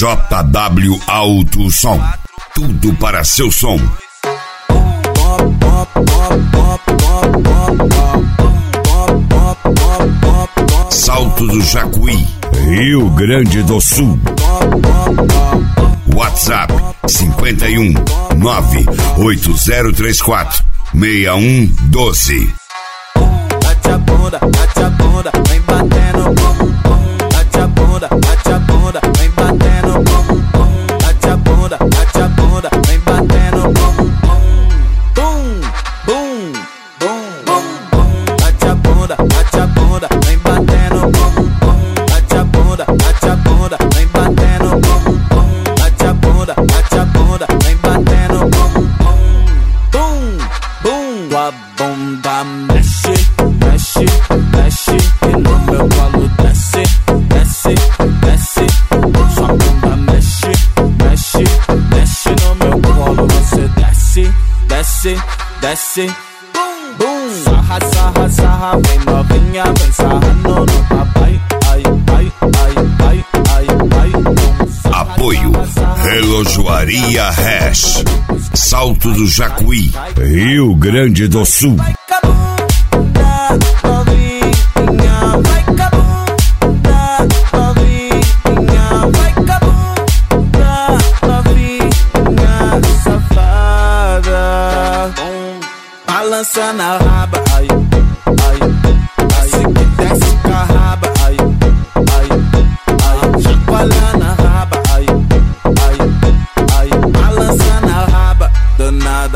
JW Alto Som. Tudo para seu som. Salto do Jacuí, Rio Grande do Sul. WhatsApp 51 98034 6112. Bate a bunda, vem batendo. Bate a bunda, vem batendo. Bate a bunda, vem batendo. Bum, bum, bum, bum. Bate a bunda, vem batendo. Bate a bunda, vem batendo. Bate a bunda, vem batendo. Bum, bum. Tua bunda mexe, mexe, mexe, e no meu colo desce, desce, desce. Sua bunda mexe, mexe, mexe, no meu colo você desce, desce, desce. Bum, bum. Sarra, sarra, sarra, vem novinha, vem sarrando no papai. Ai, ai, ai, ai, ai, ai. Apoio Relojoaria Hash, Salto do Jacuí, Rio Grande do Sul. Vai cabunda, novinha, vai cabunda, novinha, vai cabunda, novinha, safada. Balança na raba, ai, ai, ai. Se que desce com a raba, ai, ai, ai. Chacoalha na raba, ai, ai, ai. Balança na raba, danada.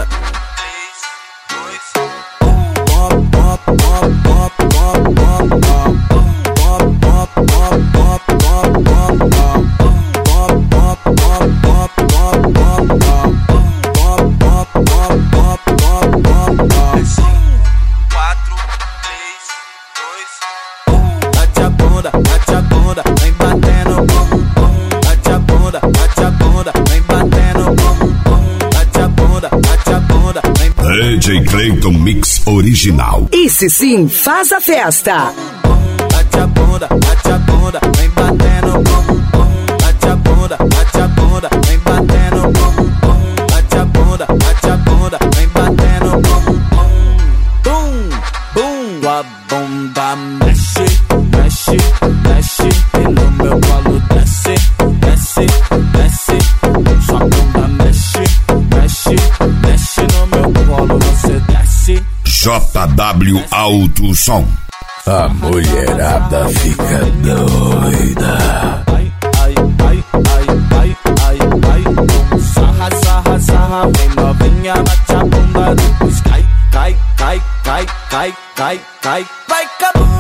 Bate a bunda, vem batendo. Bate a bunda, vem batendo. Bate a bunda, vem batendo. DJ Clayton Mix Original. Esse sim faz a festa. Bate a bunda, vem batendo. Bate a bunda, vem batendo. Bate a bunda, vem batendo. Bum, bum. Tua bunda mexe, mexe, mexe, e no meu colo desce, desce, desce. Sua bunda mexe, mexe, mexe, no meu colo você desce. JW Alto Som. A mulherada fica doida. Ai, ai, ai, ai, ai, ai, ai. Sarra, sarra, sarra, vem novinha, bate a bunda, depois cai, cai, cai, cai, cai, cai, cai. Vai cabunda.